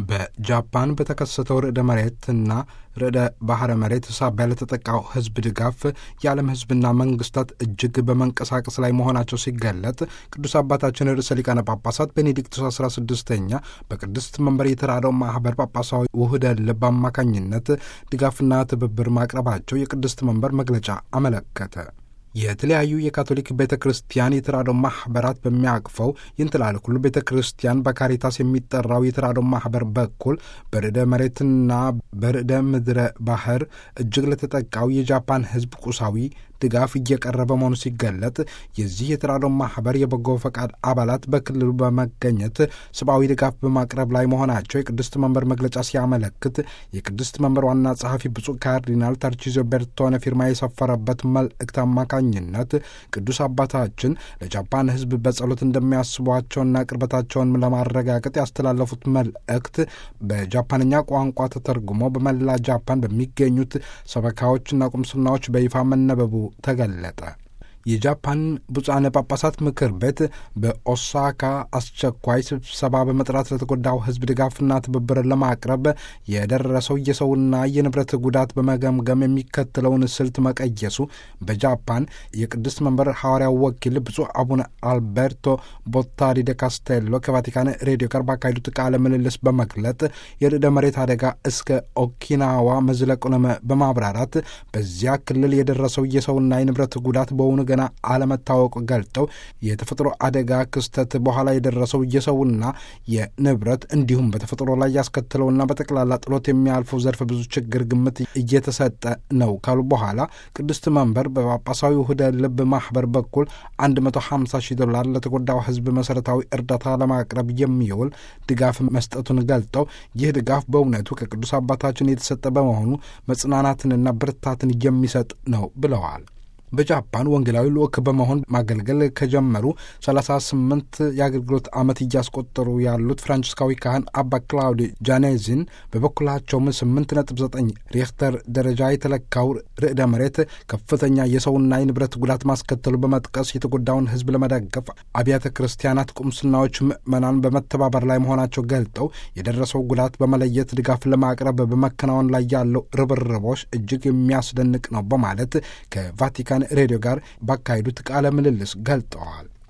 በጃፓን በተከሰተው ርዕደ መሬትና ርዕደ ባህረ መሬት ሳቢያ ለተጠቃው ሕዝብ ድጋፍ የዓለም ሕዝብና መንግስታት እጅግ በመንቀሳቀስ ላይ መሆናቸው ሲገለጥ ቅዱስ አባታችን ርዕሰ ሊቃነ ጳጳሳት ቤኔዲክቱስ 16ኛ በቅድስት መንበር የተራድኦ ማኅበር ጳጳሳዊ ውህደ ልብ አማካኝነት ድጋፍና ትብብር ማቅረባቸው የቅድስት መንበር መግለጫ አመለከተ። የተለያዩ የካቶሊክ ቤተ ክርስቲያን የተራድኦ ማኅበራት በሚያቅፈው ይንትላል ሁሉ ቤተ ክርስቲያን በካሪታስ የሚጠራው የተራድኦ ማኅበር በኩል በርዕደ መሬትና በርዕደ ምድረ ባህር እጅግ ለተጠቃው የጃፓን ሕዝብ ቁሳዊ ድጋፍ እየቀረበ መሆኑ ሲገለጥ የዚህ የተራድኦ ማኅበር የበጎ ፈቃድ አባላት በክልሉ በመገኘት ሰብአዊ ድጋፍ በማቅረብ ላይ መሆናቸው የቅድስት መንበር መግለጫ ሲያመለክት የቅድስት መንበር ዋና ጸሐፊ ብፁዕ ካርዲናል ታርቺዚዮ ቤርቶነ ፊርማ የሰፈረበት መልእክት አማካኝነት ቅዱስ አባታችን ለጃፓን ሕዝብ በጸሎት እንደሚያስቧቸውና ቅርበታቸውን ለማረጋገጥ ያስተላለፉት መልእክት በጃፓንኛ ቋንቋ ተተርጉሞ በመላ ጃፓን በሚገኙት ሰበካዎችና ቁምስናዎች በይፋ መነበቡ ተገለጠ። የጃፓን ብፁዓነ ጳጳሳት ምክር ቤት በኦሳካ አስቸኳይ ስብሰባ በመጥራት ለተጎዳው ሕዝብ ድጋፍና ትብብር ለማቅረብ የደረሰው የሰውና የንብረት ጉዳት በመገምገም የሚከተለውን ስልት መቀየሱ በጃፓን የቅድስት መንበር ሐዋርያው ወኪል ብፁዕ አቡነ አልቤርቶ ቦታሪ ደ ካስቴሎ ከቫቲካን ሬዲዮ ጋር ባካሄዱት ቃለ ምልልስ በመግለጥ የርዕደ መሬት አደጋ እስከ ኦኪናዋ መዝለቁንም በማብራራት በዚያ ክልል የደረሰው የሰውና የንብረት ጉዳት በውኑ ገና አለመታወቁ ገልጠው የተፈጥሮ አደጋ ክስተት በኋላ የደረሰው የሰውና የንብረት እንዲሁም በተፈጥሮ ላይ ያስከተለውና በጠቅላላ ጥሎት የሚያልፈው ዘርፈ ብዙ ችግር ግምት እየተሰጠ ነው ካሉ በኋላ ቅድስት መንበር በጳጳሳዊ ውህደ ልብ ማኅበር በኩል $150,000 ለተጎዳው ሕዝብ መሠረታዊ እርዳታ ለማቅረብ የሚውል ድጋፍ መስጠቱን ገልጠው ይህ ድጋፍ በእውነቱ ከቅዱስ አባታችን የተሰጠ በመሆኑ መጽናናትንና ብርታትን የሚሰጥ ነው ብለዋል። በጃፓን ወንጌላዊ ልዑክ በመሆን ማገልገል ከጀመሩ 38 የአገልግሎት ዓመት እያስቆጠሩ ያሉት ፍራንቺስካዊ ካህን አባ ክላውዲ ጃኔዚን በበኩላቸውም 8.9 ሪክተር ደረጃ የተለካው ርዕደ መሬት ከፍተኛ የሰውና የንብረት ጉዳት ማስከተሉ በመጥቀስ የተጎዳውን ሕዝብ ለመደገፍ አብያተ ክርስቲያናት፣ ቁምስናዎች፣ ምዕመናን በመተባበር ላይ መሆናቸው ገልጠው የደረሰው ጉዳት በመለየት ድጋፍ ለማቅረብ በመከናወን ላይ ያለው ርብርቦች እጅግ የሚያስደንቅ ነው በማለት ከቫቲካን ሬዲዮ ጋር ባካሄዱት ቃለ ምልልስ ገልጠዋል።